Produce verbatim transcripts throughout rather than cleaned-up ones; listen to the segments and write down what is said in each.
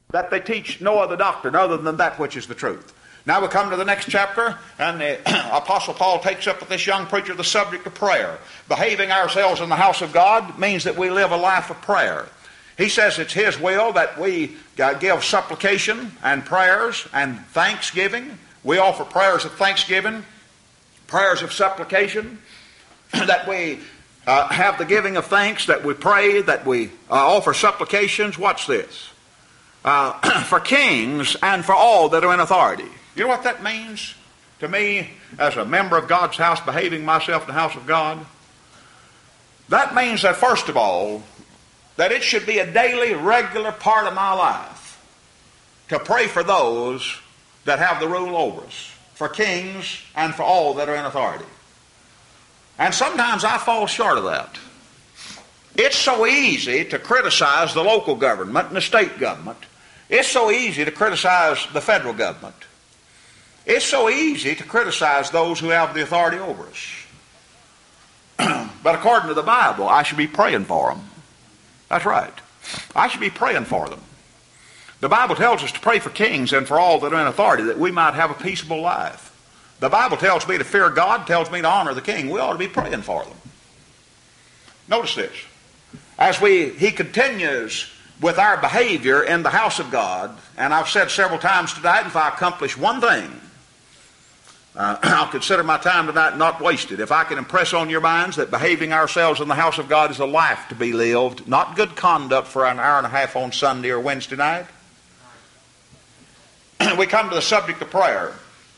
that they teach no other doctrine other than that which is the truth. Now we come to the next chapter, and the Apostle Paul takes up with this young preacher the subject of prayer. Behaving ourselves in the house of God means that we live a life of prayer. He says it's his will that we give supplication and prayers and thanksgiving. We offer prayers of thanksgiving, prayers of supplication, that we uh, have the giving of thanks, that we pray, that we uh, offer supplications. Watch this. Uh, for kings and for all that are in authority. You know what that means to me as a member of God's house, behaving myself in the house of God? That means that, first of all, that it should be a daily, regular part of my life to pray for those that have the rule over us, for kings and for all that are in authority. And sometimes I fall short of that. It's so easy to criticize the local government and the state government. It's so easy to criticize the federal government. It's so easy to criticize those who have the authority over us. But according to the Bible, I should be praying for them. That's right. I should be praying for them. The Bible tells us to pray for kings and for all that are in authority, that we might have a peaceable life. The Bible tells me to fear God, tells me to honor the king. We ought to be praying for them. Notice this. As we, he continues with our behavior in the house of God, and I've said several times tonight, if I accomplish one thing, Uh, I'll consider my time tonight not wasted. If I can impress on your minds that behaving ourselves in the house of God is a life to be lived, not good conduct for an hour and a half on Sunday or Wednesday night. We come to the subject of prayer.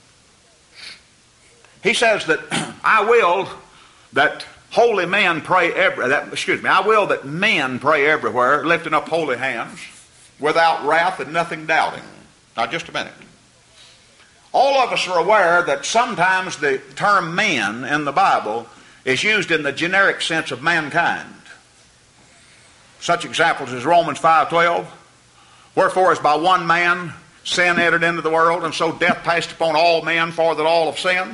He says that I will that holy men pray every, that, excuse me, I will that men pray everywhere, lifting up holy hands, without wrath and nothing doubting. Now just a minute. All of us are aware that sometimes the term men in the Bible is used in the generic sense of mankind. Such examples as Romans five twelve, wherefore as by one man sin entered into the world, and so death passed upon all men, for that all have sinned.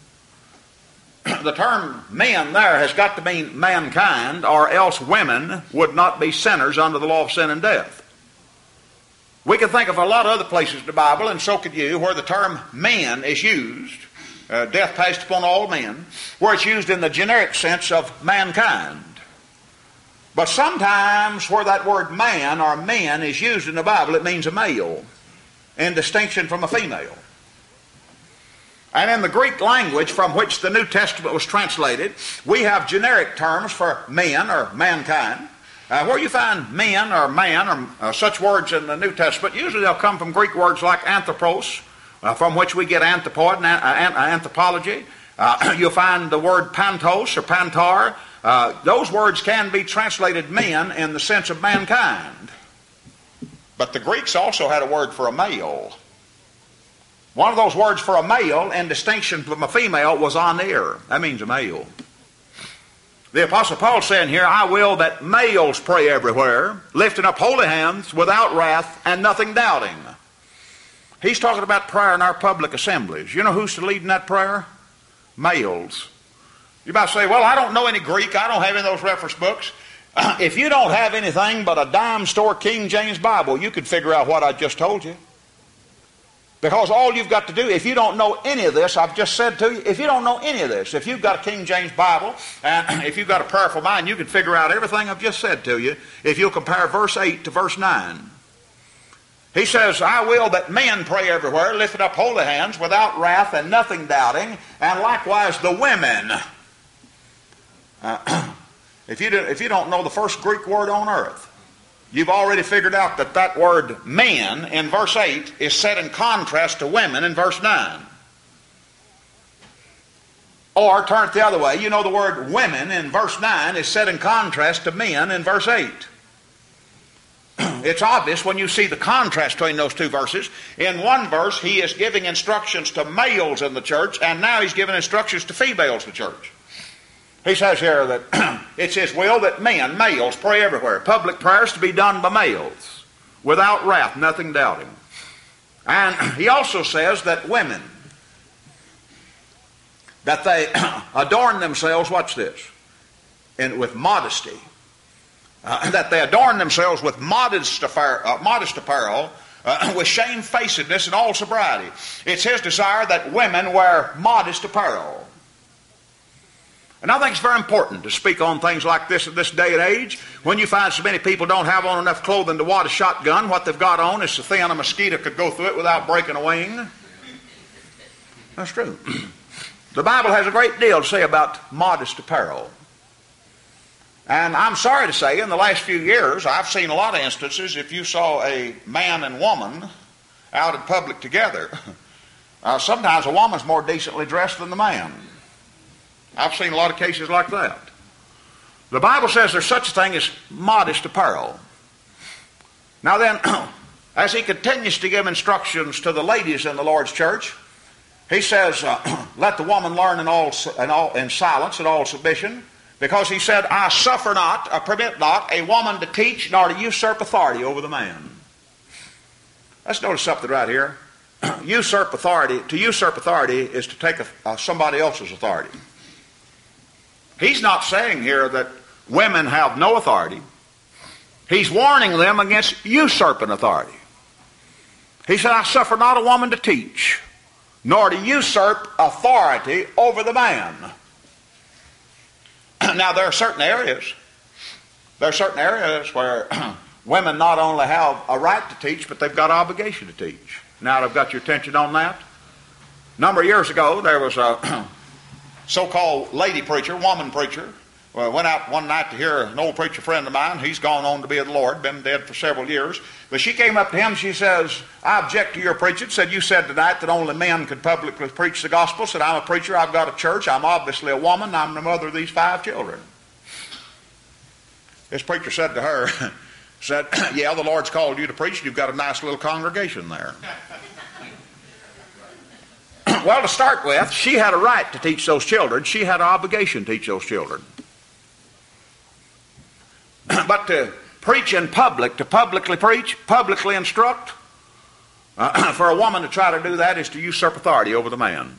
The term men there has got to mean mankind, or else women would not be sinners under the law of sin and death. We can think of a lot of other places in the Bible, and so could you, where the term men is used, uh, death passed upon all men, where it's used in the generic sense of mankind. But sometimes where that word man or men is used in the Bible, it means a male, in distinction from a female. And in the Greek language from which the New Testament was translated, we have generic terms for men or mankind. Uh, where you find men or man or uh, such words in the New Testament, usually they'll come from Greek words like anthropos, uh, from which we get anthropod and uh, anthropology. Uh, you'll find the word pantos or pantar. Uh, those words can be translated men in the sense of mankind. But the Greeks also had a word for a male. One of those words for a male, in distinction from a female, was anir. That means a male. The Apostle Paul saying here, I will that males pray everywhere, lifting up holy hands without wrath and nothing doubting. He's talking about prayer in our public assemblies. You know who's to lead in that prayer? Males. You might say, well, I don't know any Greek. I don't have any of those reference books. Uh, if you don't have anything but a dime store King James Bible, you could figure out what I just told you. Because all you've got to do, if you don't know any of this, I've just said to you, if you don't know any of this, if you've got a King James Bible, and if you've got a prayerful mind, you can figure out everything I've just said to you if you'll compare verse eight to verse nine. He says, I will that men pray everywhere, lifting up holy hands without wrath and nothing doubting, and likewise the women. Uh, if, you do, if you don't know the first Greek word on earth, you've already figured out that that word men in verse eight is set in contrast to women in verse nine. Or turn it the other way, you know the word women in verse nine is set in contrast to men in verse eight. It's obvious when you see the contrast between those two verses. In one verse, he is giving instructions to males in the church, and now he's giving instructions to females in the church. He says here that it's his will that men, males, pray everywhere. Public prayers to be done by males, without wrath, nothing doubting. And he also says that women, that they adorn themselves, watch this, and with modesty, uh, that they adorn themselves with modest, affair, uh, modest apparel, uh, with shamefacedness and all sobriety. It's his desire that women wear modest apparel. And I think it's very important to speak on things like this at this day and age. When you find so many people don't have on enough clothing to wad a shotgun, what they've got on is so thin a mosquito could go through it without breaking a wing. That's true. The Bible has a great deal to say about modest apparel. And I'm sorry to say, in the last few years, I've seen a lot of instances, if you saw a man and woman out in public together, uh, sometimes a woman's more decently dressed than the man. I've seen a lot of cases like that. The Bible says there's such a thing as modest apparel. Now then, as he continues to give instructions to the ladies in the Lord's church, he says, uh, let the woman learn in all, in all in silence, in all submission, because he said, I suffer not, I permit not a woman to teach nor to usurp authority over the man. Let's notice something right here. Usurp authority, to usurp authority is to take a, uh, somebody else's authority. He's not saying here that women have no authority. He's warning them against usurping authority. He said, I suffer not a woman to teach, nor to usurp authority over the man. Now, there are certain areas, there are certain areas where women not only have a right to teach, but they've got obligation to teach. Now, I've got your attention on that. A number of years ago, there was a so-called lady preacher, woman preacher. Well, I went out one night to hear an old preacher friend of mine. He's gone on to be with the Lord, been dead for several years. But she came up to him, she says, I object to your preaching. Said, you said tonight that only men could publicly preach the gospel. Said, I'm a preacher, I've got a church, I'm obviously a woman, I'm the mother of these five children. This preacher said to her, said, yeah, the Lord's called you to preach, you've got a nice little congregation there. Well, to start with, she had a right to teach those children. She had an obligation to teach those children. But to preach in public, to publicly preach, publicly instruct, uh, for a woman to try to do that is to usurp authority over the man.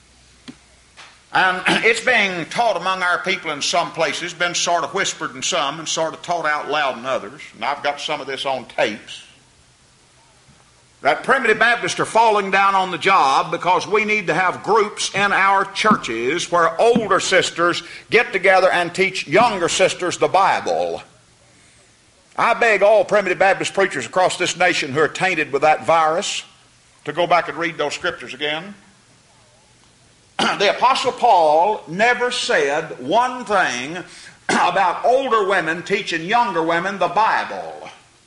And it's being taught among our people in some places, been sort of whispered in some and sort of taught out loud in others. And I've got some of this on tapes. That primitive Baptists are falling down on the job because we need to have groups in our churches where older sisters get together and teach younger sisters the Bible. I beg all primitive Baptist preachers across this nation who are tainted with that virus to go back and read those scriptures again. The Apostle Paul never said one thing about older women teaching younger women the Bible.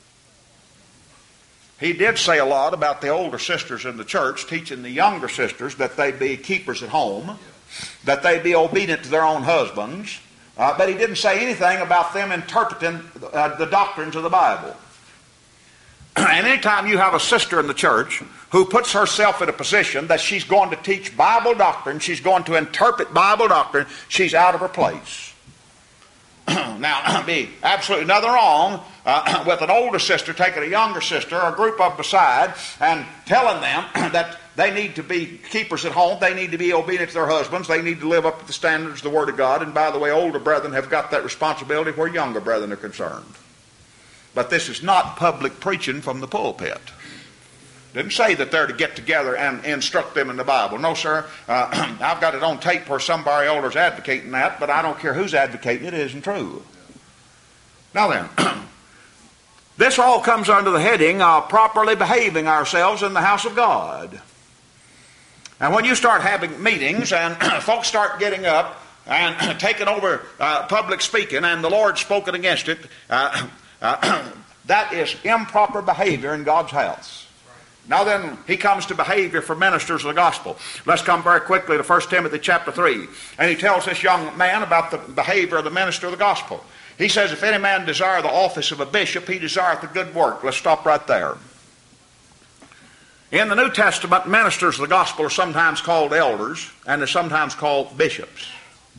He did say a lot about the older sisters in the church teaching the younger sisters that they be keepers at home, that they be obedient to their own husbands, uh, but he didn't say anything about them interpreting uh, the doctrines of the Bible. And anytime you have a sister in the church who puts herself in a position that she's going to teach Bible doctrine, she's going to interpret Bible doctrine, she's out of her place. Now, be absolutely nothing wrong uh, with an older sister taking a younger sister or a group of them aside and telling them that they need to be keepers at home, they need to be obedient to their husbands, they need to live up to the standards of the Word of God, and by the way, older brethren have got that responsibility where younger brethren are concerned. But this is not public preaching from the pulpit. Didn't say that they're to get together and instruct them in the Bible. No, sir. Uh, I've got it on tape where somebody elder's advocating that, but I don't care who's advocating it. It isn't true. Now then, this all comes under the heading of properly behaving ourselves in the house of God. And when you start having meetings and folks start getting up and taking over uh, public speaking, and the Lord's spoken against it, uh, uh, that is improper behavior in God's house. Now then, he comes to behavior for ministers of the gospel. Let's come very quickly to First Timothy chapter three. And he tells this young man about the behavior of the minister of the gospel. He says, if any man desire the office of a bishop, he desireth a good work. Let's stop right there. In the New Testament, ministers of the gospel are sometimes called elders, and they're sometimes called bishops.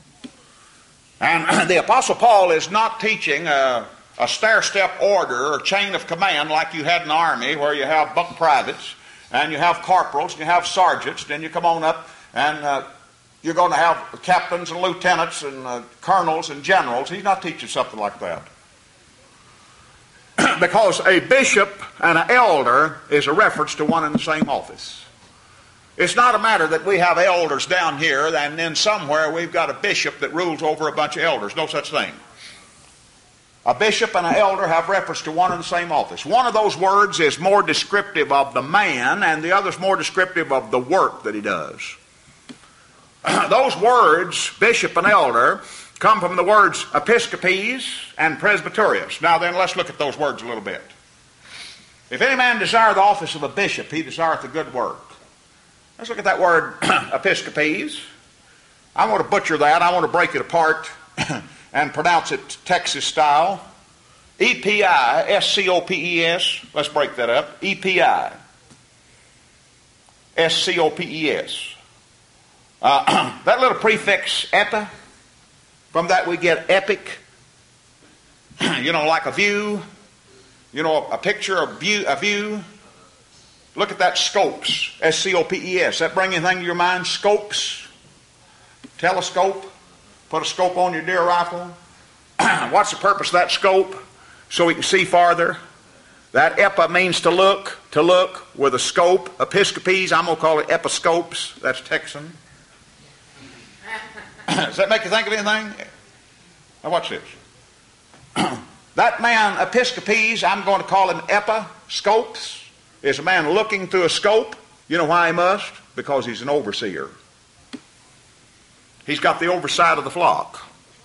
And the Apostle Paul is not teaching a a stair-step order or chain of command like you had in the army, where you have buck privates and you have corporals and you have sergeants, then you come on up and uh, you're going to have captains and lieutenants and uh, colonels and generals. He's not teaching something like that. Because a bishop and an elder is a reference to one and the same office. It's not a matter that we have elders down here and then somewhere we've got a bishop that rules over a bunch of elders. No such thing. A bishop and an elder have reference to one and the same office. One of those words is more descriptive of the man, and the other is more descriptive of the work that he does. Those words, bishop and elder, come from the words episcopes and presbyterius. Now then, let's look at those words a little bit. If any man desire the office of a bishop, he desireth a good work. Let's look at that word episcopes. I want to butcher that. I want to break it apart and pronounce it Texas style. E P I S C O P E S. Let's break that up. E P I S C O P E S. Uh, that little prefix epi, from that we get epic. You know, like a view. You know, a picture, a view, a view. Look at that scopes, S C O P E S. That bring anything to your mind? Scopes, telescope. Put a scope on your deer rifle. What's the purpose of that scope? So we can see farther. That epi means to look, to look with a scope. Episcopes, I'm going to call it episcopes. That's Texan. Does that make you think of anything? Now watch this. That man, episcopes, I'm going to call him episcopes, is a man looking through a scope. You know why he must? Because he's an overseer. He's got the oversight of the flock.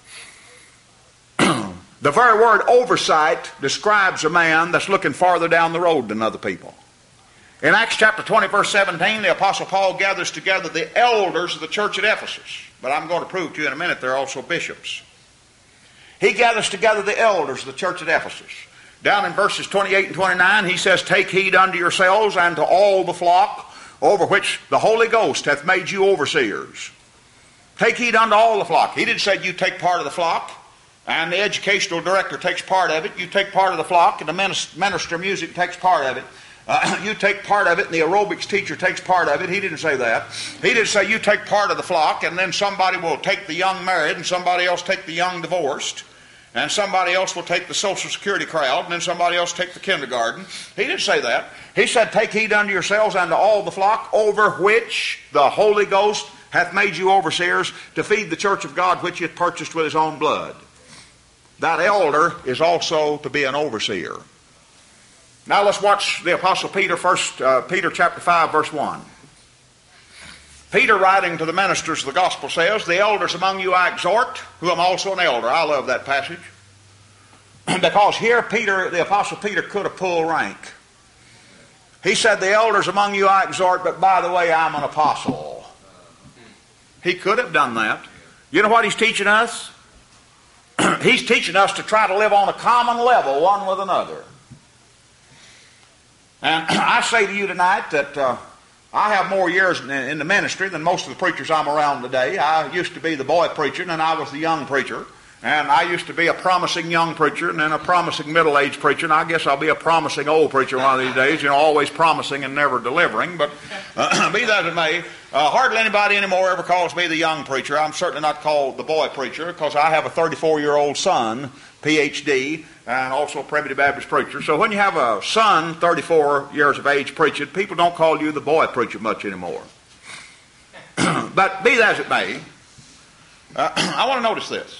The very word oversight describes a man that's looking farther down the road than other people. In Acts chapter twenty, verse seventeen, the Apostle Paul gathers together the elders of the church at Ephesus. But I'm going to prove to you in a minute they're also bishops. He gathers together the elders of the church at Ephesus. Down in verses twenty-eight and twenty-nine, he says, take heed unto yourselves and to all the flock over which the Holy Ghost hath made you overseers. Take heed unto all the flock. He didn't say you take part of the flock, and the educational director takes part of it. You take part of the flock, and the minister of music takes part of it. Uh, you take part of it, and the aerobics teacher takes part of it. He didn't say that. He didn't say you take part of the flock, and then somebody will take the young married, and somebody else take the young divorced, and somebody else will take the Social Security crowd, and then somebody else take the kindergarten. He didn't say that. He said, take heed unto yourselves and to all the flock over which the Holy Ghost hath made you overseers to feed the church of God which he hath purchased with his own blood. That elder is also to be an overseer. Now let's watch the Apostle Peter, first uh, Peter chapter five, verse one. Peter, writing to the ministers of the gospel, says, the elders among you I exhort, who am also an elder. I love that passage. Because here Peter, the Apostle Peter, could have pulled rank. He said, the elders among you I exhort, but by the way, I'm an apostle. He could have done that. You know what he's teaching us? He's teaching us to try to live on a common level one with another. And I say to you tonight that uh, I have more years in, in the ministry than most of the preachers I'm around today. I used to be the boy preacher, and then I was the young preacher. And I used to be a promising young preacher, and then a promising middle-aged preacher, and I guess I'll be a promising old preacher one of these days, you know, always promising and never delivering. But uh, be that as it may, uh, hardly anybody anymore ever calls me the young preacher. I'm certainly not called the boy preacher, because I have a thirty-four-year-old son, P H D, and also a Primitive Baptist preacher. So when you have a son, thirty-four years of age, preaching, people don't call you the boy preacher much anymore. But be that as it may, uh, I want to notice this.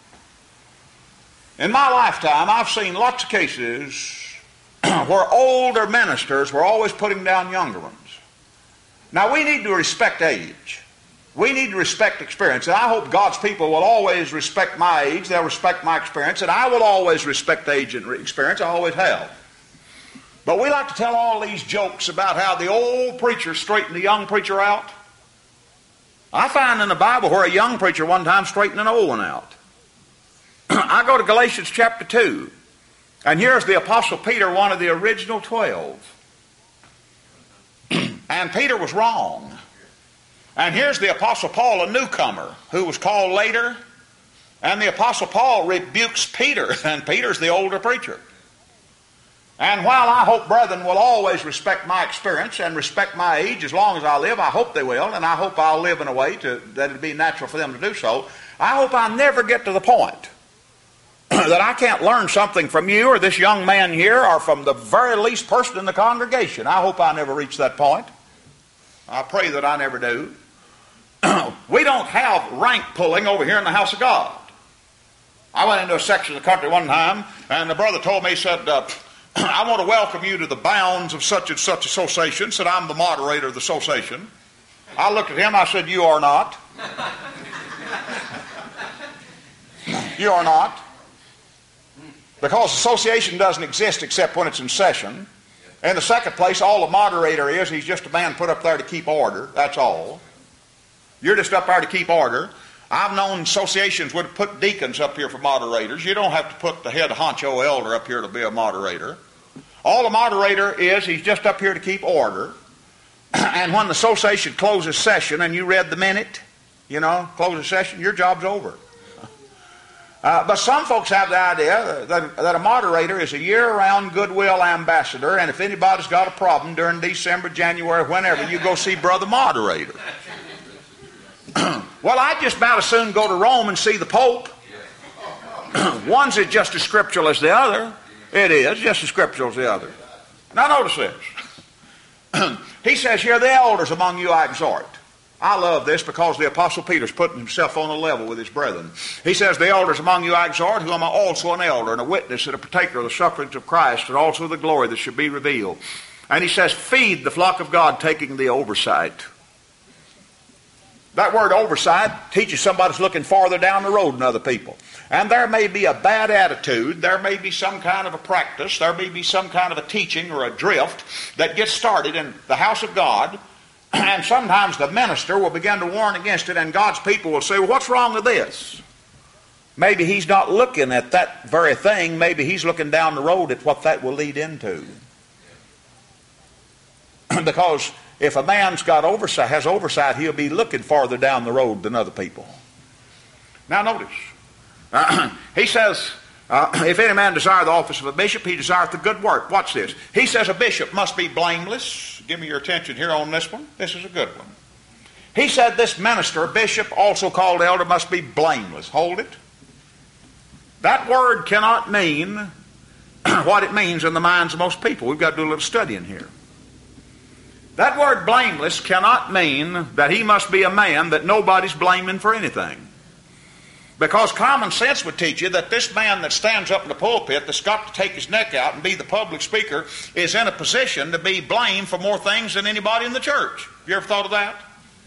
In my lifetime, I've seen lots of cases where older ministers were always putting down younger ones. Now, we need to respect age. We need to respect experience. And I hope God's people will always respect my age. They'll respect my experience. And I will always respect age and experience. I always have. But we like to tell all these jokes about how the old preacher straightened the young preacher out. I find in the Bible where a young preacher one time straightened an old one out. I go to Galatians chapter two, and here's the Apostle Peter, one of the original twelve. And Peter was wrong. And here's the Apostle Paul, a newcomer, who was called later, and the Apostle Paul rebukes Peter, and Peter's the older preacher. And while I hope brethren will always respect my experience and respect my age as long as I live, I hope they will, and I hope I'll live in a way to, that it'll be natural for them to do so, I hope I never get to the point that I can't learn something from you or this young man here or from the very least person in the congregation. I hope I never reach that point. I pray that I never do. We don't have rank pulling over here in the house of God. I went into a section of the country one time, and the brother told me, he said, uh, I want to welcome you to the bounds of such and such association. Said, I'm the moderator of the association. I looked at him, I said, you are not. You are not. Because association doesn't exist except when it's in session. In the second place, all a moderator is, he's just a man put up there to keep order. That's all. You're just up there to keep order. I've known associations would put deacons up here for moderators. You don't have to put the head honcho elder up here to be a moderator. All a moderator is, he's just up here to keep order. And when the association closes session and you read the minute, you know, closes session, your job's over. Uh, but some folks have the idea that, that a moderator is a year-round goodwill ambassador, and if anybody's got a problem during December, January, whenever, you go see Brother Moderator. Well, I'd just about as soon go to Rome and see the Pope. One's just as scriptural as the other. It is, just as scriptural as the other. Now notice this. He says here, the elders among you I exhort. I love this because the Apostle Peter's putting himself on a level with his brethren. He says, the elders among you I exhort, who am also an elder and a witness and a partaker of the sufferings of Christ and also the glory that should be revealed. And he says, feed the flock of God, taking the oversight. That word oversight teaches somebody's looking farther down the road than other people. And there may be a bad attitude, there may be some kind of a practice, there may be some kind of a teaching or a drift that gets started in the house of God, and sometimes the minister will begin to warn against it, and God's people will say, well, what's wrong with this? Maybe he's not looking at that very thing, maybe he's looking down the road at what that will lead into. Because if a man's got oversight, has oversight, he'll be looking farther down the road than other people. Now notice, uh, he says, uh, if any man desire the office of a bishop, he desireth the good work. Watch this. He says a bishop must be blameless. Give me your attention here on this one. This is a good one. He said this minister, bishop, also called elder, must be blameless. Hold it. That word cannot mean what it means in the minds of most people. We've got to do a little studying here. That word blameless cannot mean that he must be a man that nobody's blaming for anything. Because common sense would teach you that this man that stands up in the pulpit that's got to take his neck out and be the public speaker is in a position to be blamed for more things than anybody in the church. You ever thought of that?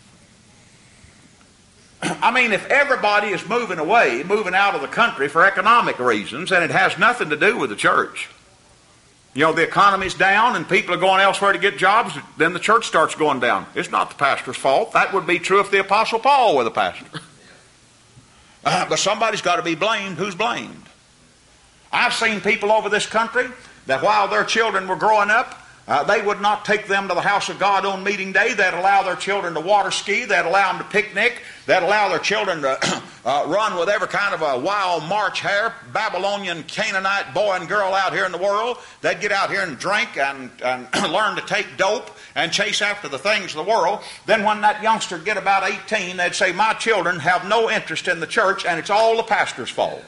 I mean, if everybody is moving away, moving out of the country for economic reasons, and it has nothing to do with the church. You know, the economy's down and people are going elsewhere to get jobs, then the church starts going down. It's not the pastor's fault. That would be true if the Apostle Paul were the pastor. Uh, but somebody's got to be blamed. Who's blamed? I've seen people over this country that while their children were growing up, uh, they would not take them to the house of God on meeting day. They'd allow their children to water ski. They'd allow them to picnic. They'd allow their children to uh, run with every kind of a wild March hare, Babylonian, Canaanite boy and girl out here in the world. They'd get out here and drink and, and learn to take dope and chase after the things of the world. Then when that youngster would get about eighteen, they'd say, my children have no interest in the church and it's all the pastor's fault.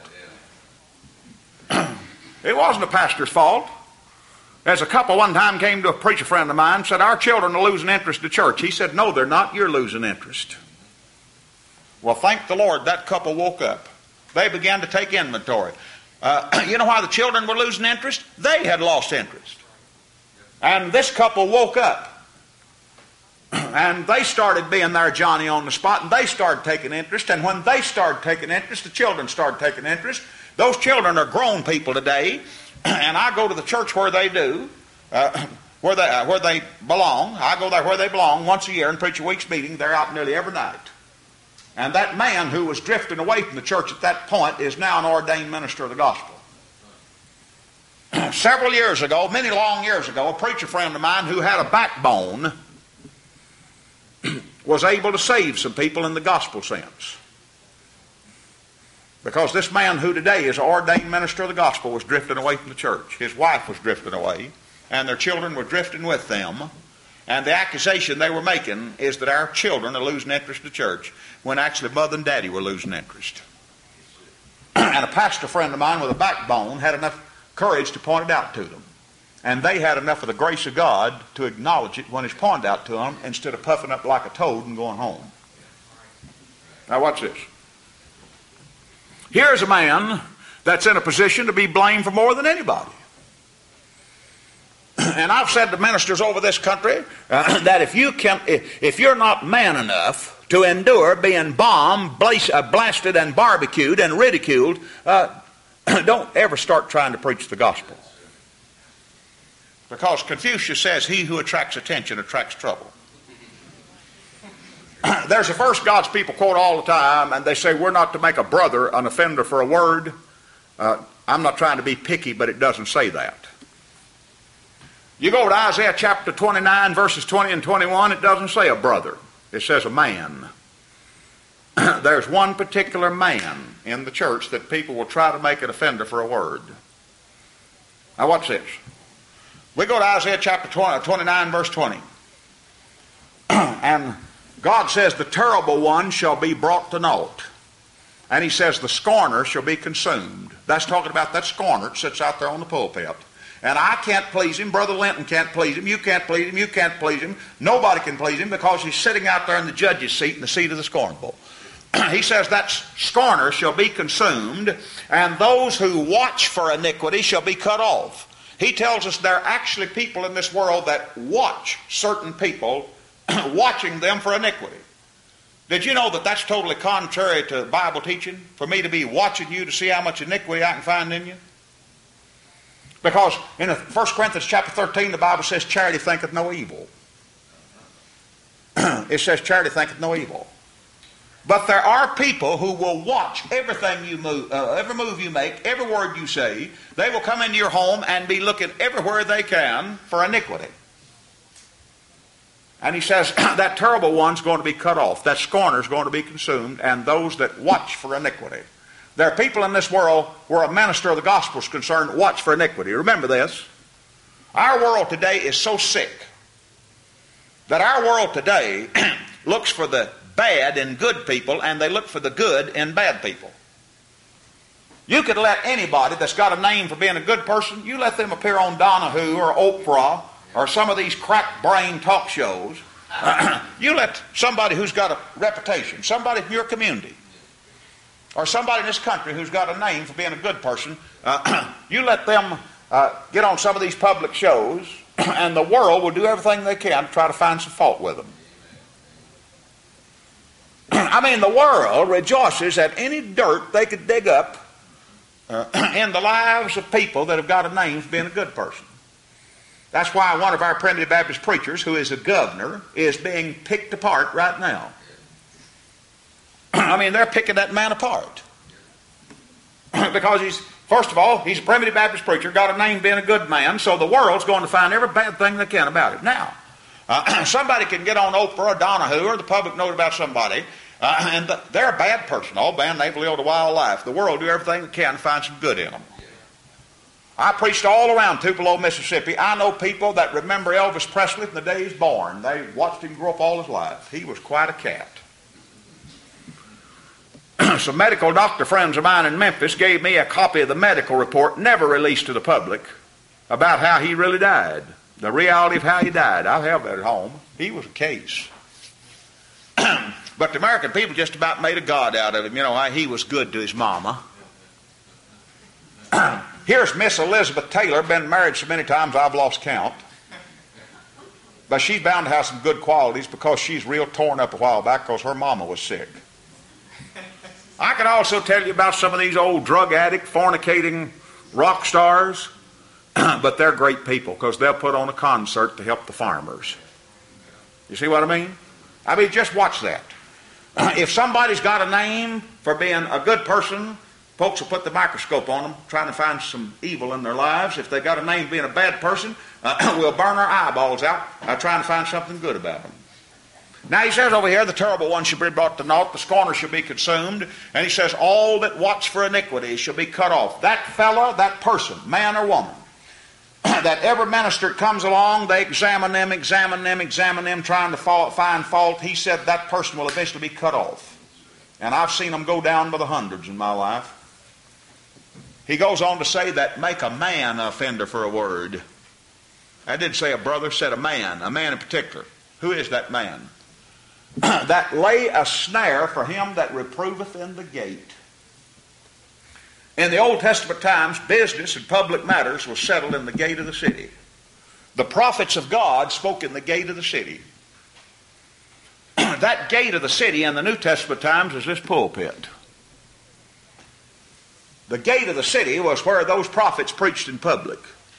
It wasn't the pastor's fault. As a couple one time came to a preacher friend of mine and said, our children are losing interest in the church. He said, no, they're not. You're losing interest. Well, thank the Lord, that couple woke up. They began to take inventory. Uh, you know why the children were losing interest? They had lost interest. And this couple woke up. And they started being there Johnny on the spot, and they started taking interest. And when they started taking interest, the children started taking interest. Those children are grown people today. And I go to the church where they do, uh, where they uh, where they belong. I go there where they belong once a year and preach a week's meeting. They're out nearly every night. And that man who was drifting away from the church at that point is now an ordained minister of the gospel. Several years ago, many long years ago, a preacher friend of mine who had a backbone was able to save some people in the gospel sense. Because this man who today is an ordained minister of the gospel was drifting away from the church. His wife was drifting away, and their children were drifting with them. And the accusation they were making is that our children are losing interest in the church, when actually mother and daddy were losing interest. And a pastor friend of mine with a backbone had enough courage to point it out to them. And they had enough of the grace of God to acknowledge it when it's pointed out to them instead of puffing up like a toad and going home. Now watch this. Here's a man that's in a position to be blamed for more than anybody. And I've said to ministers over this country uh, that if you can, if, if you're not man enough to endure being bombed, blas- uh, blasted, and barbecued and ridiculed, uh, don't ever start trying to preach the gospel. Because Confucius says, he who attracts attention attracts trouble. There's a verse God's people quote all the time, and they say we're not to make a brother an offender for a word. Uh, I'm not trying to be picky, but it doesn't say that. You go to Isaiah chapter twenty-nine, verses twenty and twenty-one, it doesn't say a brother. It says a man. There's one particular man in the church that people will try to make an offender for a word. Now watch this. We go to Isaiah chapter twenty, twenty-nine, verse twenty. And God says, the terrible one shall be brought to naught. And he says, the scorner shall be consumed. That's talking about that scorner that sits out there on the pulpit. And I can't please him. Brother Linton can't please him. You can't please him. You can't please him. Nobody can please him because he's sitting out there in the judge's seat, in the seat of the scornful. He says that scorner shall be consumed, and those who watch for iniquity shall be cut off. He tells us there are actually people in this world that watch certain people, watching them for iniquity. Did you know that that's totally contrary to Bible teaching? For me to be watching you to see how much iniquity I can find in you? Because in First Corinthians chapter thirteen, the Bible says charity thinketh no evil. It says charity thinketh no evil. But there are people who will watch everything you move, uh, every move you make, every word you say. They will come into your home and be looking everywhere they can for iniquity. And he says that terrible one's going to be cut off. That scorner's going to be consumed, and those that watch for iniquity. There are people in this world where a minister of the gospel is concerned, watch for iniquity. Remember this. Our world today is so sick that our world today looks for the bad in good people, and they look for the good in bad people. You could let anybody that's got a name for being a good person, you let them appear on Donahue or Oprah or some of these crack-brain talk shows. You let somebody who's got a reputation, somebody from your community, or somebody in this country who's got a name for being a good person, uh, you let them uh, get on some of these public shows, and the world will do everything they can to try to find some fault with them. I mean, the world rejoices at any dirt they could dig up uh, in the lives of people that have got a name for being a good person. That's why one of our Primitive Baptist preachers, who is a governor, is being picked apart right now. I mean, they're picking that man apart. Because he's, first of all, he's a Primitive Baptist preacher, got a name being a good man, so the world's going to find every bad thing they can about it. Now, uh, somebody can get on Oprah or Donahue or the public note about somebody, uh, and the, they're a bad person. All bad, they've lived a wild life. The world will do everything they can to find some good in them. I preached all around Tupelo, Mississippi. I know people that remember Elvis Presley from the day he was born. They watched him grow up all his life. He was quite a cat. Some medical doctor friends of mine in Memphis gave me a copy of the medical report, never released to the public, about how he really died. The reality of how he died. I have that at home. He was a case. But the American people just about made a god out of him. You know, he was good to his mama. Here's Miss Elizabeth Taylor, been married so many times I've lost count. But she's bound to have some good qualities because she's real torn up a while back because her mama was sick. I can also tell you about some of these old drug addict, fornicating rock stars, but they're great people because they'll put on a concert to help the farmers. You see what I mean? I mean, just watch that. If somebody's got a name for being a good person, folks will put the microscope on them, trying to find some evil in their lives. If they've got a name being a bad person, uh, we'll burn our eyeballs out uh, trying to find something good about them. Now he says over here, the terrible one shall be brought to naught, the scorner shall be consumed, and he says, all that watch for iniquity shall be cut off. That fella, that person, man or woman, that every minister comes along, they examine them, examine them, examine them, trying to find fault. He said that person will eventually be cut off. And I've seen them go down by the hundreds in my life. he goes on to say that make a man an offender for a word. I didn't say a brother, said a man, a man in particular. Who is that man? That lay a snare for him that reproveth in the gate. In the Old Testament times, business and public matters was settled in the gate of the city. The prophets of God spoke in the gate of the city. That gate of the city in the New Testament times is this pulpit. The gate of the city was where those prophets preached in public.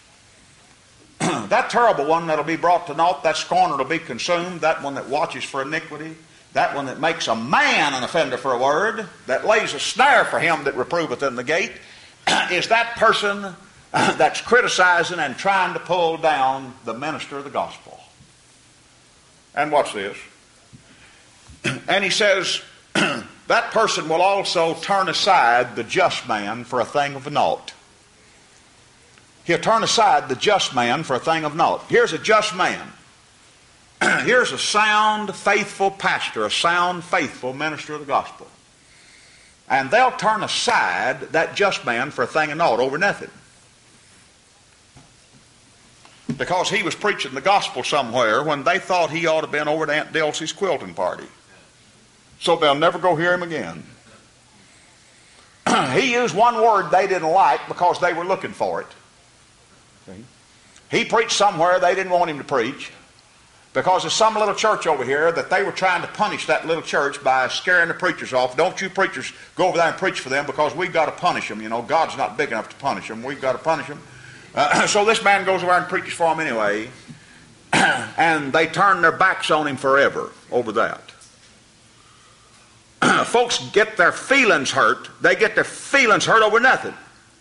That terrible one that'll be brought to naught, that scorner will be consumed, that one that watches for iniquity, that one that makes a man an offender for a word, that lays a snare for him that reproveth in the gate, is that person that's criticizing and trying to pull down the minister of the gospel. And watch this. And he says, that person will also turn aside the just man for a thing of naught. He'll turn aside the just man for a thing of naught. Here's a just man. Here's a sound, faithful pastor, a sound, faithful minister of the gospel. And they'll turn aside that just man for a thing of naught over nothing. Because he was preaching the gospel somewhere when they thought he ought to have been over to Aunt Delsey's quilting party. So they'll never go hear him again. He used one word they didn't like because they were looking for it. See? He preached somewhere they didn't want him to preach because there's some little church over here that they were trying to punish that little church by scaring the preachers off. Don't you preachers go over there and preach for them because we've got to punish them. You know, God's not big enough to punish them. We've got to punish them. Uh, so this man goes over and preaches for them anyway. And they turn their backs on him forever over that. Folks get their feelings hurt. They get their feelings hurt over nothing.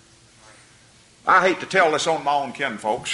I hate to tell this on my own kin, folks.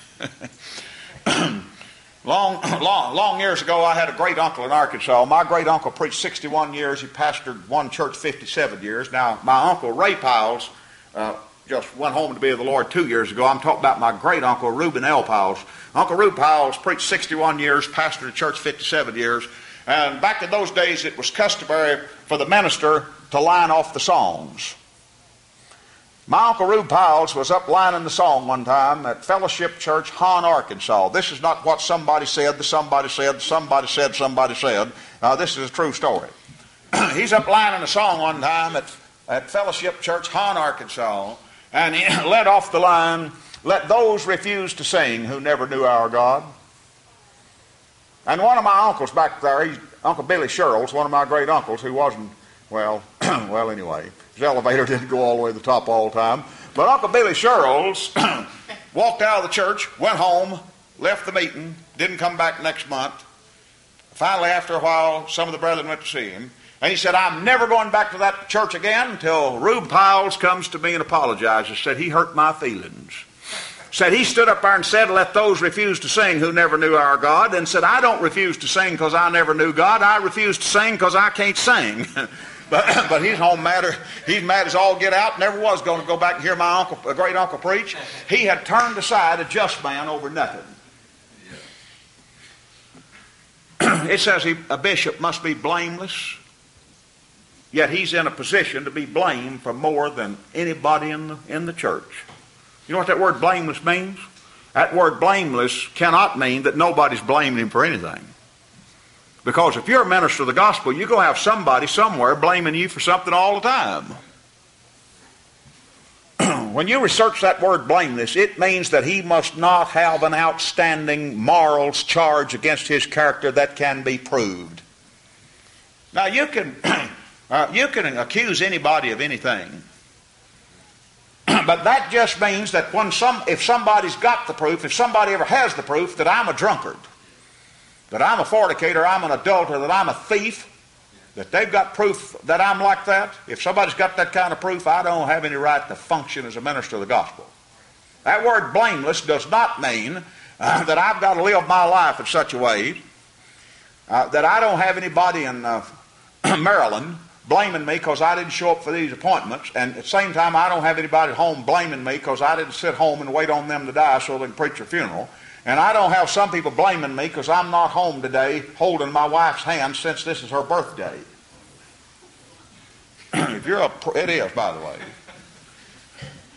long, long, long years ago, I had a great uncle in Arkansas. My great uncle preached sixty-one years. He pastored one church fifty-seven years. Now, my uncle Ray Piles uh, just went home to be with the Lord two years ago. I'm talking about my great uncle Reuben L. Piles. Uncle Reuben Piles preached sixty-one years, pastored a church fifty-seven years. And back in those days, it was customary for the minister to line off the songs. My Uncle Rube Piles was up lining the song one time at Fellowship Church, Hahn, Arkansas. This is not what somebody said, the somebody said, somebody said, somebody said. Uh, this is a true story. He's up lining a song one time at, at Fellowship Church, Hahn, Arkansas, and he led off the line, "Let those refuse to sing who never knew our God." And one of my uncles back there, he's Uncle Billy Sherrills, one of my great uncles, who wasn't, well, well anyway, his elevator didn't go all the way to the top all the time. But Uncle Billy Sherrills walked out of the church, went home, left the meeting, didn't come back next month. Finally, after a while, some of the brethren went to see him. And he said, "I'm never going back to that church again until Rube Piles comes to me and apologizes." Said he hurt my feelings. Said he stood up there and said, "Let those refuse to sing who never knew our God." And said, "I don't refuse to sing because I never knew God. I refuse to sing because I can't sing." but, but he's home madder. He's mad as all get out. Never was going to go back and hear my uncle, a great uncle preach. He had turned aside a just man over nothing. It says he, a bishop must be blameless, yet he's in a position to be blamed for more than anybody in the, in the church. You know what that word blameless means? That word blameless cannot mean that nobody's blaming him for anything. Because if you're a minister of the gospel, you're going to have somebody somewhere blaming you for something all the time. When you research that word blameless, it means that he must not have an outstanding morals charge against his character that can be proved. Now you can, uh, you can accuse anybody of anything. But that just means that when some, if somebody's got the proof, if somebody ever has the proof that I'm a drunkard, that I'm a fornicator, I'm an adulterer, that I'm a thief, that they've got proof that I'm like that, if somebody's got that kind of proof, I don't have any right to function as a minister of the gospel. That word blameless does not mean uh, that I've got to live my life in such a way uh, that I don't have anybody in uh, Maryland blaming me because I didn't show up for these appointments, and at the same time I don't have anybody at home blaming me because I didn't sit home and wait on them to die so they can preach a funeral, and I don't have some people blaming me because I'm not home today holding my wife's hand since this is her birthday. If you're a, it is, by the way.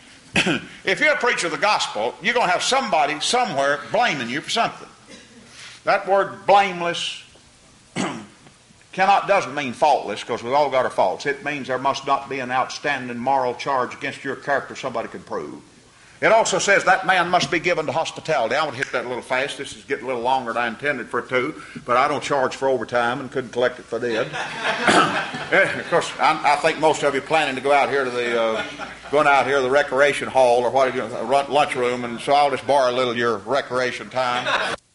if you're a preacher of the gospel, you're going to have somebody somewhere blaming you for something. That word blameless cannot doesn't mean faultless, because we've all got our faults. It means there must not be an outstanding moral charge against your character somebody can prove. It also says that man must be given to hospitality. I want to hit that a little fast. This is getting a little longer than I intended for it to, but I don't charge for overtime and couldn't collect it if I did. Of course, I, I think most of you are planning to go out here to the uh, going out here to the recreation hall or what, lunchroom, and so I'll just borrow a little of your recreation time.